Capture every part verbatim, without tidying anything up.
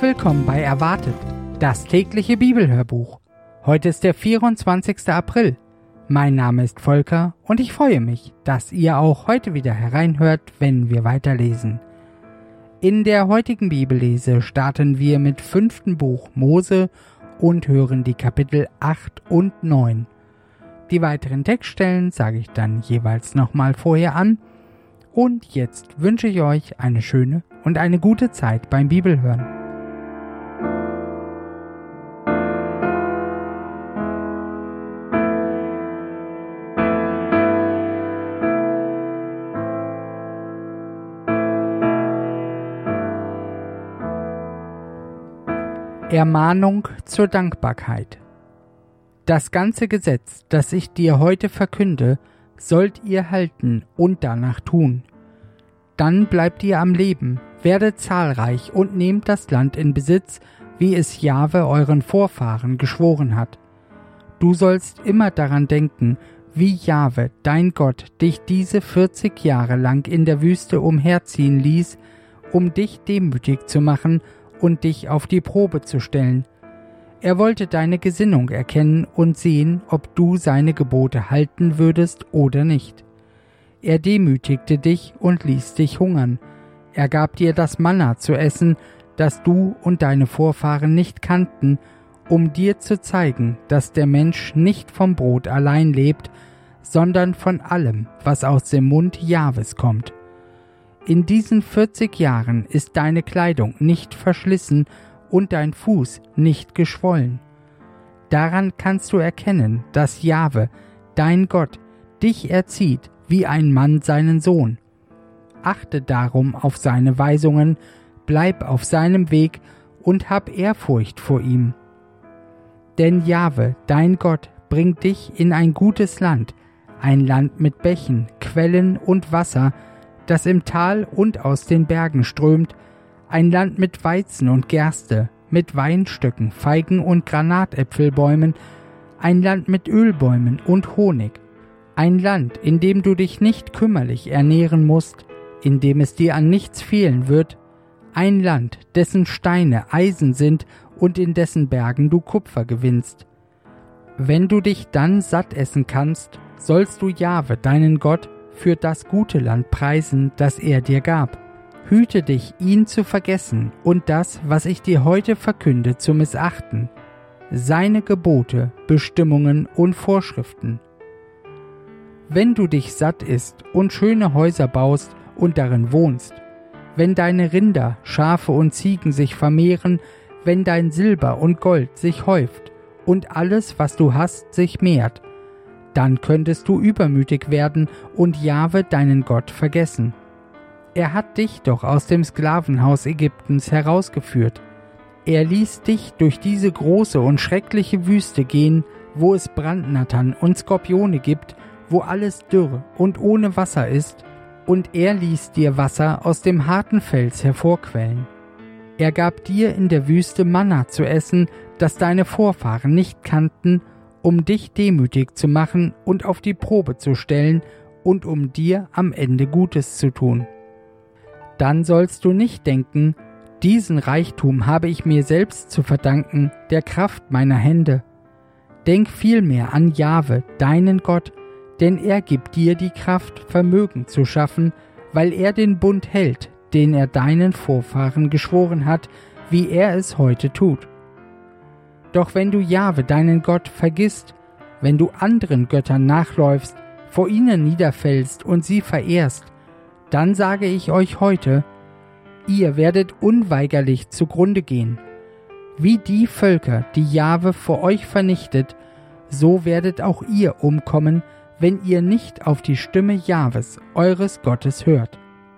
Herzlich willkommen bei Erwartet, das tägliche Bibelhörbuch. Heute ist der vierundzwanzigster April. Mein Name ist Volker und ich freue mich, dass ihr auch heute wieder hereinhört, wenn wir weiterlesen. In der heutigen Bibellese starten wir mit fünften Buch Mose und hören die Kapitel acht und neun. Die weiteren Textstellen sage ich dann jeweils nochmal vorher an. Und jetzt wünsche ich euch eine schöne und eine gute Zeit beim Bibelhören. Ermahnung zur Dankbarkeit. Das ganze Gesetz, das ich dir heute verkünde, sollt ihr halten und danach tun. Dann bleibt ihr am Leben, werdet zahlreich und nehmt das Land in Besitz, wie es Jahwe euren Vorfahren geschworen hat. Du sollst immer daran denken, wie Jahwe, dein Gott, dich diese vierzig Jahre lang in der Wüste umherziehen ließ, um dich demütig zu machen und dich auf die Probe zu stellen. Er wollte deine Gesinnung erkennen und sehen, ob du seine Gebote halten würdest oder nicht. Er demütigte dich und ließ dich hungern. Er gab dir das Manna zu essen, das du und deine Vorfahren nicht kannten, um dir zu zeigen, dass der Mensch nicht vom Brot allein lebt, sondern von allem, was aus dem Mund Jahwes kommt. In diesen vierzig Jahren ist deine Kleidung nicht verschlissen und dein Fuß nicht geschwollen. Daran kannst du erkennen, dass Jahwe, dein Gott, dich erzieht wie ein Mann seinen Sohn. Achte darum auf seine Weisungen, bleib auf seinem Weg und hab Ehrfurcht vor ihm. Denn Jahwe, dein Gott, bringt dich in ein gutes Land, ein Land mit Bächen, Quellen und Wasser, das im Tal und aus den Bergen strömt, ein Land mit Weizen und Gerste, mit Weinstöcken, Feigen und Granatäpfelbäumen, ein Land mit Ölbäumen und Honig, ein Land, in dem du dich nicht kümmerlich ernähren musst, in dem es dir an nichts fehlen wird, ein Land, dessen Steine Eisen sind und in dessen Bergen du Kupfer gewinnst. Wenn du dich dann satt essen kannst, sollst du Jahwe, deinen Gott, für das gute Land preisen, das er dir gab. Hüte dich, ihn zu vergessen und das, was ich dir heute verkünde, zu missachten. Seine Gebote, Bestimmungen und Vorschriften. Wenn du dich satt isst und schöne Häuser baust und darin wohnst, wenn deine Rinder, Schafe und Ziegen sich vermehren, wenn dein Silber und Gold sich häuft und alles, was du hast, sich mehrt, dann könntest du übermütig werden und Jahwe, deinen Gott, vergessen. Er hat dich doch aus dem Sklavenhaus Ägyptens herausgeführt. Er ließ dich durch diese große und schreckliche Wüste gehen, wo es Brandnattern und Skorpione gibt, wo alles dürr und ohne Wasser ist, und er ließ dir Wasser aus dem harten Fels hervorquellen. Er gab dir in der Wüste Manna zu essen, das deine Vorfahren nicht kannten, um dich demütig zu machen und auf die Probe zu stellen und um dir am Ende Gutes zu tun. Dann sollst du nicht denken, diesen Reichtum habe ich mir selbst zu verdanken, der Kraft meiner Hände. Denk vielmehr an Jahwe, deinen Gott, denn er gibt dir die Kraft, Vermögen zu schaffen, weil er den Bund hält, den er deinen Vorfahren geschworen hat, wie er es heute tut. Doch wenn du Jahwe, deinen Gott, vergisst, wenn du anderen Göttern nachläufst, vor ihnen niederfällst und sie verehrst, dann sage ich euch heute, ihr werdet unweigerlich zugrunde gehen. Wie die Völker, die Jahwe vor euch vernichtet, so werdet auch ihr umkommen, wenn ihr nicht auf die Stimme Jahwes, eures Gottes, hört.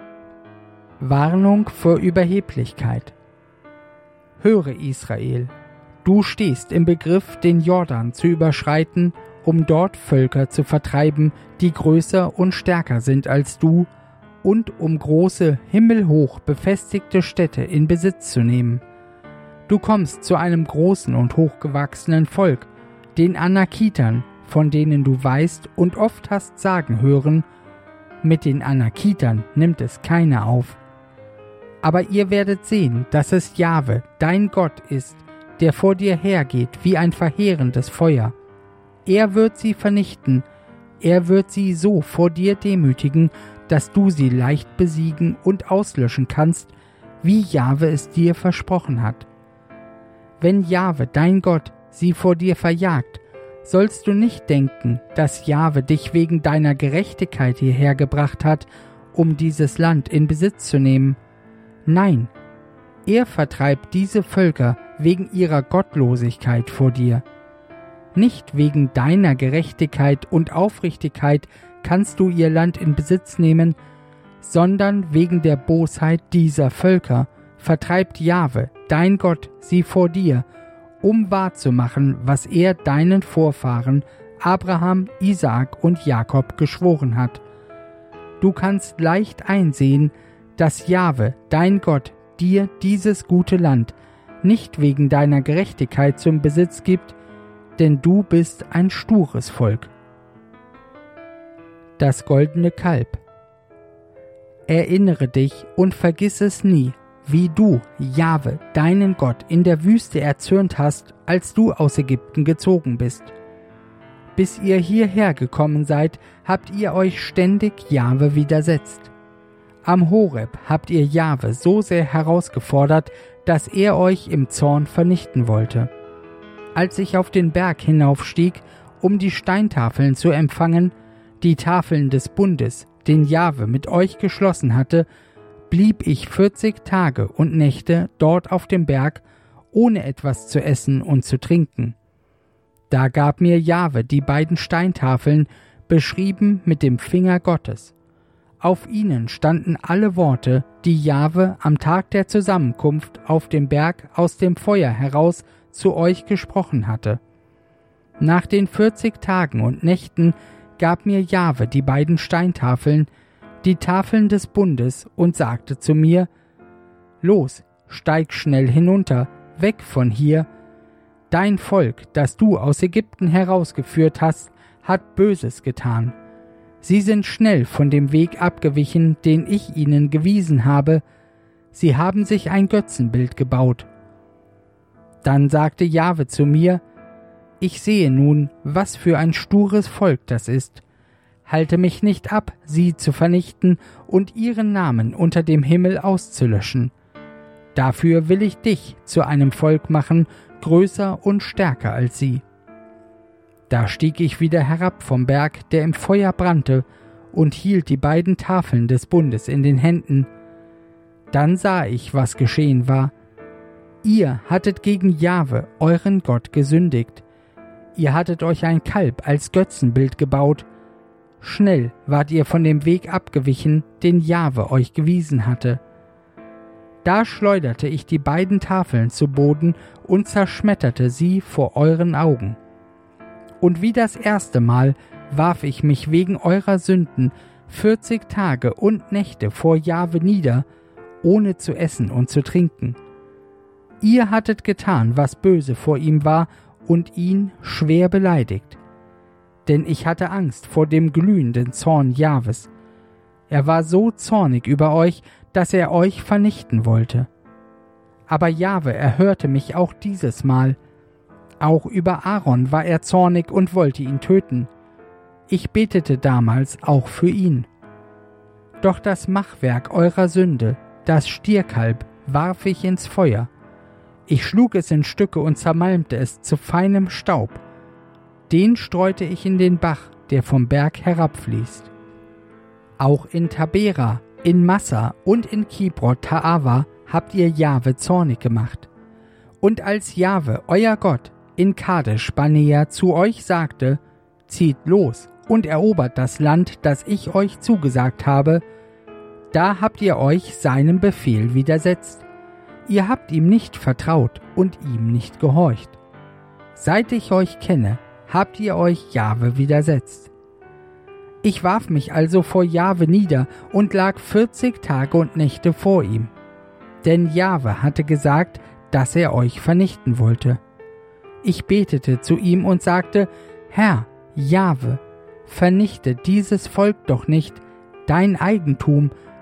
Warnung vor Überheblichkeit. Höre, Israel, du stehst im Begriff, den Jordan zu überschreiten, um dort Völker zu vertreiben, die größer und stärker sind als du, und um große, himmelhoch befestigte Städte in Besitz zu nehmen. Du kommst zu einem großen und hochgewachsenen Volk, den Anakitern, von denen du weißt und oft hast sagen hören, mit den Anakitern nimmt es keiner auf. Aber ihr werdet sehen, dass es Jahwe, dein Gott ist, der vor dir hergeht wie ein verheerendes Feuer. Er wird sie vernichten, er wird sie so vor dir demütigen, dass du sie leicht besiegen und auslöschen kannst, wie Jahwe es dir versprochen hat. Wenn Jahwe, dein Gott, sie vor dir verjagt, sollst du nicht denken, dass Jahwe dich wegen deiner Gerechtigkeit hierher gebracht hat, um dieses Land in Besitz zu nehmen. Nein, er vertreibt diese Völker wegen ihrer Gottlosigkeit vor dir. Nicht wegen deiner Gerechtigkeit und Aufrichtigkeit kannst du ihr Land in Besitz nehmen, sondern wegen der Bosheit dieser Völker vertreibt Jahwe, dein Gott, sie vor dir, um wahrzumachen, was er deinen Vorfahren Abraham, Isaak und Jakob geschworen hat. Du kannst leicht einsehen, dass Jahwe, dein Gott, dir dieses gute Land nicht wegen deiner Gerechtigkeit zum Besitz gibt, denn du bist ein stures Volk. Das goldene Kalb. Erinnere dich und vergiss es nie, wie du, Jahwe, deinen Gott, in der Wüste erzürnt hast, als du aus Ägypten gezogen bist. Bis ihr hierher gekommen seid, habt ihr euch ständig Jahwe widersetzt. Am Horeb habt ihr Jahwe so sehr herausgefordert, dass er euch im Zorn vernichten wollte. Als ich auf den Berg hinaufstieg, um die Steintafeln zu empfangen, die Tafeln des Bundes, den Jahwe mit euch geschlossen hatte, blieb ich vierzig Tage und Nächte dort auf dem Berg, ohne etwas zu essen und zu trinken. Da gab mir Jahwe die beiden Steintafeln, beschrieben mit dem Finger Gottes. Auf ihnen standen alle Worte, die Jahwe am Tag der Zusammenkunft auf dem Berg aus dem Feuer heraus zu euch gesprochen hatte. Nach den vierzig Tagen und Nächten gab mir Jahwe die beiden Steintafeln, die Tafeln des Bundes, und sagte zu mir: Los, steig schnell hinunter, weg von hier. Dein Volk, das du aus Ägypten herausgeführt hast, hat Böses getan. Sie sind schnell von dem Weg abgewichen, den ich ihnen gewiesen habe. Sie haben sich ein Götzenbild gebaut. Dann sagte Jahwe zu mir: Ich sehe nun, was für ein stures Volk das ist. Halte mich nicht ab, sie zu vernichten und ihren Namen unter dem Himmel auszulöschen. Dafür will ich dich zu einem Volk machen, größer und stärker als sie. Da stieg ich wieder herab vom Berg, der im Feuer brannte, und hielt die beiden Tafeln des Bundes in den Händen. Dann sah ich, was geschehen war. Ihr hattet gegen Jahwe, euren Gott, gesündigt. Ihr hattet euch ein Kalb als Götzenbild gebaut. Schnell wart ihr von dem Weg abgewichen, den Jahwe euch gewiesen hatte. Da schleuderte ich die beiden Tafeln zu Boden und zerschmetterte sie vor euren Augen. Und wie das erste Mal warf ich mich wegen eurer Sünden vierzig Tage und Nächte vor Jahwe nieder, ohne zu essen und zu trinken. Ihr hattet getan, was böse vor ihm war, und ihn schwer beleidigt. Denn ich hatte Angst vor dem glühenden Zorn Jahwes. Er war so zornig über euch, dass er euch vernichten wollte. Aber Jahwe erhörte mich auch dieses Mal. Auch über Aaron war er zornig und wollte ihn töten. Ich betete damals auch für ihn. Doch das Machwerk eurer Sünde, das Stierkalb, warf ich ins Feuer. Ich schlug es in Stücke und zermalmte es zu feinem Staub. Den streute ich in den Bach, der vom Berg herabfließt. Auch in Tabera, in Massa und in Kibrot Ta'ava habt ihr Jahwe zornig gemacht. Und als Jahwe, euer Gott, in Kadesh Barnea zu euch sagte: Zieht los und erobert das Land, das ich euch zugesagt habe, da habt ihr euch seinem Befehl widersetzt. Ihr habt ihm nicht vertraut und ihm nicht gehorcht. Seit ich euch kenne, habt ihr euch Jahwe widersetzt. Ich warf mich also vor Jahwe nieder und lag vierzig Tage und Nächte vor ihm. Denn Jahwe hatte gesagt, dass er euch vernichten wollte. Ich betete zu ihm und sagte: Herr, Jahwe, vernichte dieses Volk doch nicht, dein Eigentum,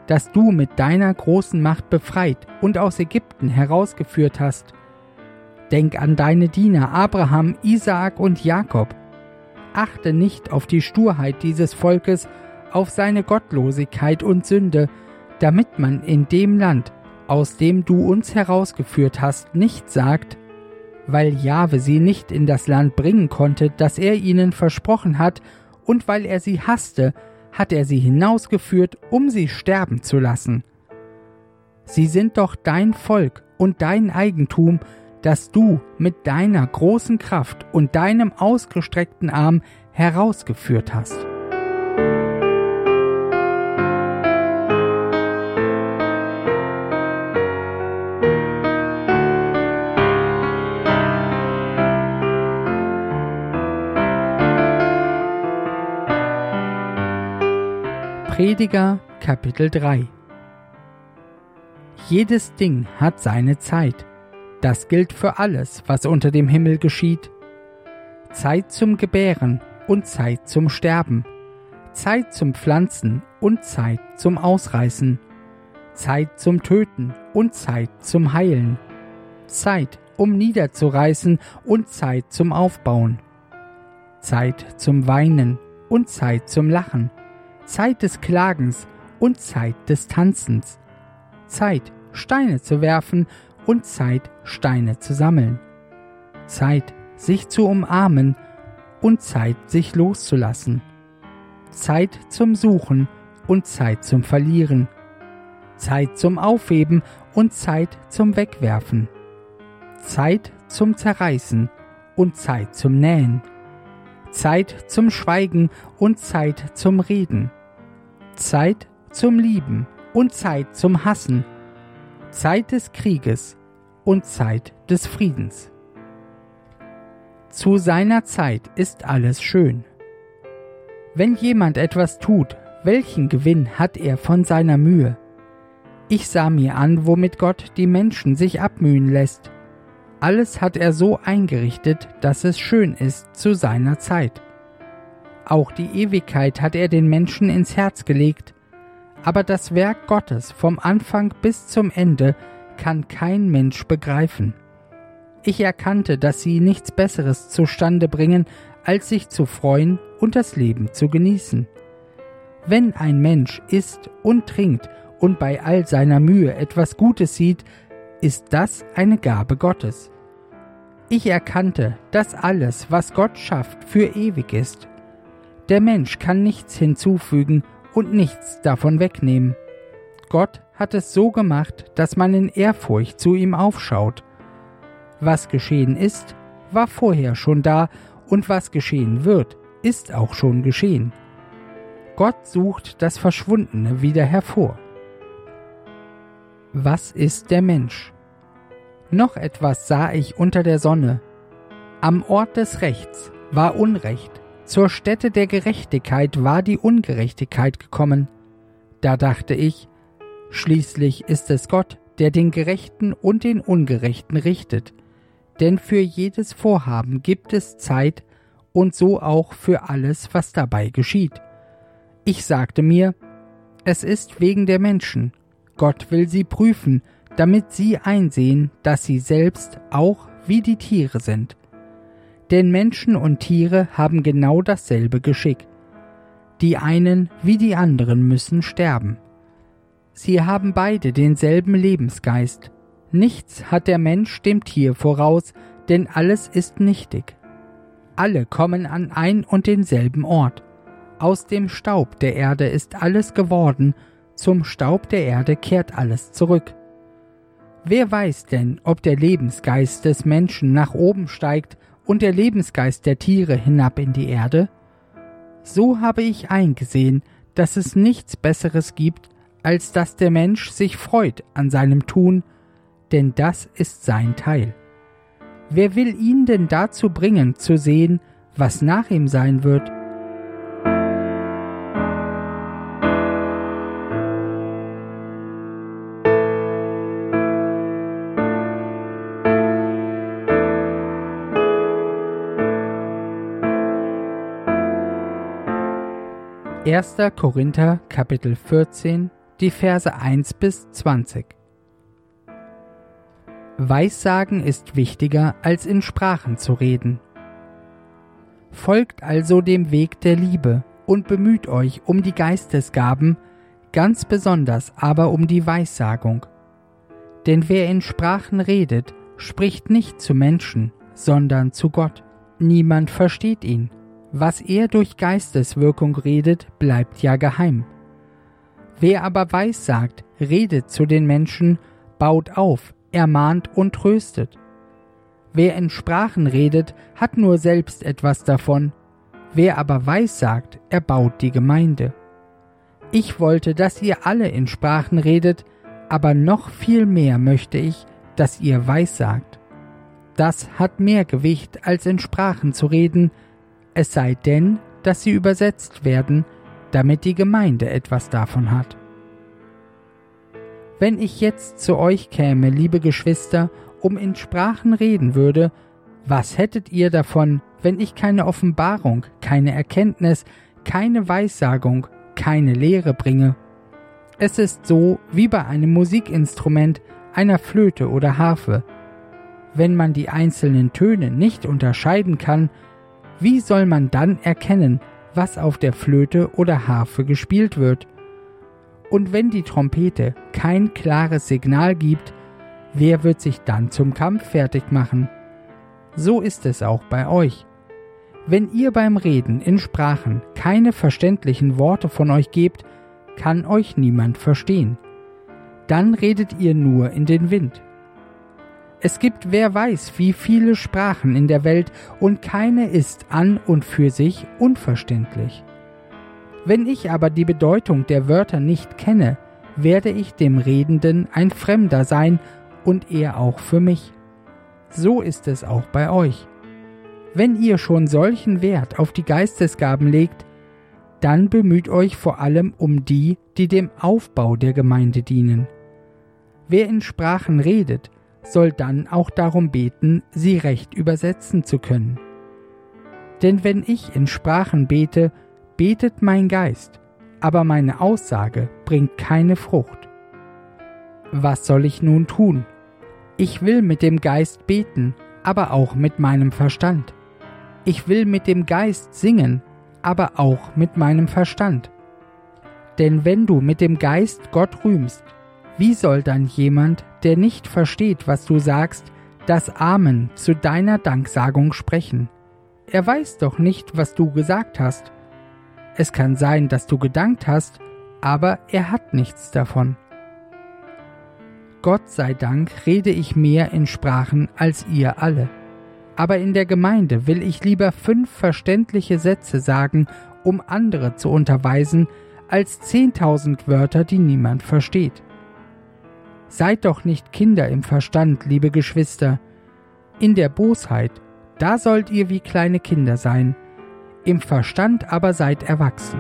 das du mit deiner großen Macht befreit und aus Ägypten herausgeführt hast. Denk an deine Diener Abraham, Isaak und Jakob. Achte nicht auf die Sturheit dieses Volkes, auf seine Gottlosigkeit und Sünde, damit man in dem Land, aus dem du uns herausgeführt hast, nicht sagt, weil Jahwe sie nicht in das Land bringen konnte, das er ihnen versprochen hat, und weil er sie hasste, hat er sie hinausgeführt, um sie sterben zu lassen. Sie sind doch dein Volk und dein Eigentum, das du mit deiner großen Kraft und deinem ausgestreckten Arm herausgeführt hast. Prediger Kapitel drei. Jedes Ding hat seine Zeit. Das gilt für alles, was unter dem Himmel geschieht. Zeit zum Gebären und Zeit zum Sterben. Zeit zum Pflanzen und Zeit zum Ausreißen. Zeit zum Töten und Zeit zum Heilen. Zeit, um niederzureißen und Zeit zum Aufbauen. Zeit zum Weinen und Zeit zum Lachen. Zeit des Klagens und Zeit des Tanzens. Zeit, Steine zu werfen und Zeit, Steine zu sammeln. Zeit, sich zu umarmen und Zeit, sich loszulassen. Zeit zum Suchen und Zeit zum Verlieren. Zeit zum Aufheben und Zeit zum Wegwerfen. Zeit zum Zerreißen und Zeit zum Nähen. Zeit zum Schweigen und Zeit zum Reden. Zeit zum Lieben und Zeit zum Hassen. Zeit des Krieges und Zeit des Friedens. Zu seiner Zeit ist alles schön. Wenn jemand etwas tut, welchen Gewinn hat er von seiner Mühe? Ich sah mir an, womit Gott die Menschen sich abmühen lässt. Alles hat er so eingerichtet, dass es schön ist zu seiner Zeit. Auch die Ewigkeit hat er den Menschen ins Herz gelegt, aber das Werk Gottes vom Anfang bis zum Ende kann kein Mensch begreifen. Ich erkannte, dass sie nichts Besseres zustande bringen, als sich zu freuen und das Leben zu genießen. Wenn ein Mensch isst und trinkt und bei all seiner Mühe etwas Gutes sieht, ist das eine Gabe Gottes. Ich erkannte, dass alles, was Gott schafft, für ewig ist. Der Mensch kann nichts hinzufügen und nichts davon wegnehmen. Gott hat es so gemacht, dass man in Ehrfurcht zu ihm aufschaut. Was geschehen ist, war vorher schon da, und was geschehen wird, ist auch schon geschehen. Gott sucht das Verschwundene wieder hervor. Was ist der Mensch? Noch etwas sah ich unter der Sonne. Am Ort des Rechts war Unrecht, zur Stätte der Gerechtigkeit war die Ungerechtigkeit gekommen. Da dachte ich, schließlich ist es Gott, der den Gerechten und den Ungerechten richtet. Denn für jedes Vorhaben gibt es Zeit und so auch für alles, was dabei geschieht. Ich sagte mir, es ist wegen der Menschen. Gott will sie prüfen, damit sie einsehen, dass sie selbst auch wie die Tiere sind. Denn Menschen und Tiere haben genau dasselbe Geschick. Die einen wie die anderen müssen sterben. Sie haben beide denselben Lebensgeist. Nichts hat der Mensch dem Tier voraus, denn alles ist nichtig. Alle kommen an ein und denselben Ort. Aus dem Staub der Erde ist alles geworden, zum Staub der Erde kehrt alles zurück. Wer weiß denn, ob der Lebensgeist des Menschen nach oben steigt und der Lebensgeist der Tiere hinab in die Erde? So habe ich eingesehen, dass es nichts Besseres gibt, als dass der Mensch sich freut an seinem Tun, denn das ist sein Teil. Wer will ihn denn dazu bringen, zu sehen, was nach ihm sein wird? erster Korinther Kapitel vierzehn die Verse eins bis zwanzig. Weissagen ist wichtiger, als in Sprachen zu reden. Folgt also dem Weg der Liebe und bemüht euch um die Geistesgaben, ganz besonders aber um die Weissagung. Denn wer in Sprachen redet, spricht nicht zu Menschen, sondern zu Gott. Niemand versteht ihn. Was er durch Geisteswirkung redet, bleibt ja geheim. Wer aber weissagt, redet zu den Menschen, baut auf, ermahnt und tröstet. Wer in Sprachen redet, hat nur selbst etwas davon. Wer aber weissagt, erbaut die Gemeinde. Ich wollte, dass ihr alle in Sprachen redet, aber noch viel mehr möchte ich, dass ihr weissagt. Das hat mehr Gewicht, als in Sprachen zu reden, es sei denn, dass sie übersetzt werden, damit die Gemeinde etwas davon hat. Wenn ich jetzt zu euch käme, liebe Geschwister, um in Sprachen reden würde, was hättet ihr davon, wenn ich keine Offenbarung, keine Erkenntnis, keine Weissagung, keine Lehre bringe? Es ist so wie bei einem Musikinstrument, einer Flöte oder Harfe. Wenn man die einzelnen Töne nicht unterscheiden kann, wie soll man dann erkennen, was auf der Flöte oder Harfe gespielt wird? Und wenn die Trompete kein klares Signal gibt, wer wird sich dann zum Kampf fertig machen? So ist es auch bei euch. Wenn ihr beim Reden in Sprachen keine verständlichen Worte von euch gebt, kann euch niemand verstehen. Dann redet ihr nur in den Wind. Es gibt wer weiß wie viele Sprachen in der Welt und keine ist an und für sich unverständlich. Wenn ich aber die Bedeutung der Wörter nicht kenne, werde ich dem Redenden ein Fremder sein und er auch für mich. So ist es auch bei euch. Wenn ihr schon solchen Wert auf die Geistesgaben legt, dann bemüht euch vor allem um die, die dem Aufbau der Gemeinde dienen. Wer in Sprachen redet, soll dann auch darum beten, sie recht übersetzen zu können. Denn wenn ich in Sprachen bete, betet mein Geist, aber meine Aussage bringt keine Frucht. Was soll ich nun tun? Ich will mit dem Geist beten, aber auch mit meinem Verstand. Ich will mit dem Geist singen, aber auch mit meinem Verstand. Denn wenn du mit dem Geist Gott rühmst, wie soll dann jemand, der nicht versteht, was du sagst, das Amen zu deiner Danksagung sprechen? Er weiß doch nicht, was du gesagt hast. Es kann sein, dass du gedankt hast, aber er hat nichts davon. Gott sei Dank rede ich mehr in Sprachen als ihr alle. Aber in der Gemeinde will ich lieber fünf verständliche Sätze sagen, um andere zu unterweisen, als zehntausend Wörter, die niemand versteht. Seid doch nicht Kinder im Verstand, liebe Geschwister. In der Bosheit, da sollt ihr wie kleine Kinder sein, im Verstand aber seid erwachsen.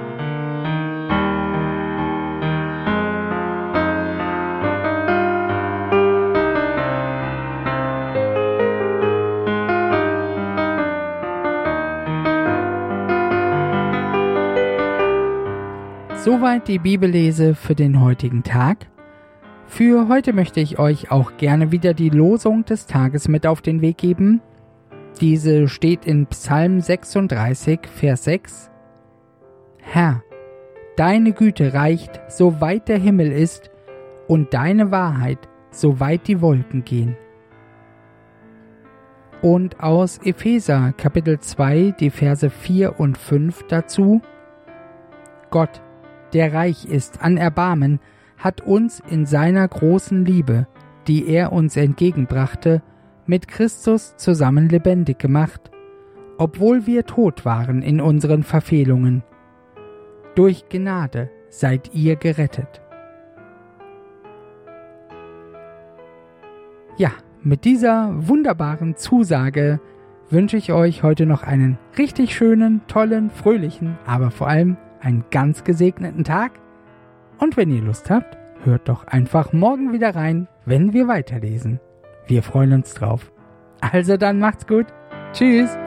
Soweit die Bibellese für den heutigen Tag. Für heute möchte ich euch auch gerne wieder die Losung des Tages mit auf den Weg geben. Diese steht in Psalm sechsunddreißig, Vers sechs. Herr, deine Güte reicht, so weit der Himmel ist, und deine Wahrheit, so weit die Wolken gehen. Und aus Epheser Kapitel zwei, die Verse vier und fünf dazu. Gott, der reich ist an Erbarmen, hat uns in seiner großen Liebe, die er uns entgegenbrachte, mit Christus zusammen lebendig gemacht, obwohl wir tot waren in unseren Verfehlungen. Durch Gnade seid ihr gerettet. Ja, mit dieser wunderbaren Zusage wünsche ich euch heute noch einen richtig schönen, tollen, fröhlichen, aber vor allem einen ganz gesegneten Tag. Und wenn ihr Lust habt, hört doch einfach morgen wieder rein, wenn wir weiterlesen. Wir freuen uns drauf. Also dann macht's gut. Tschüss.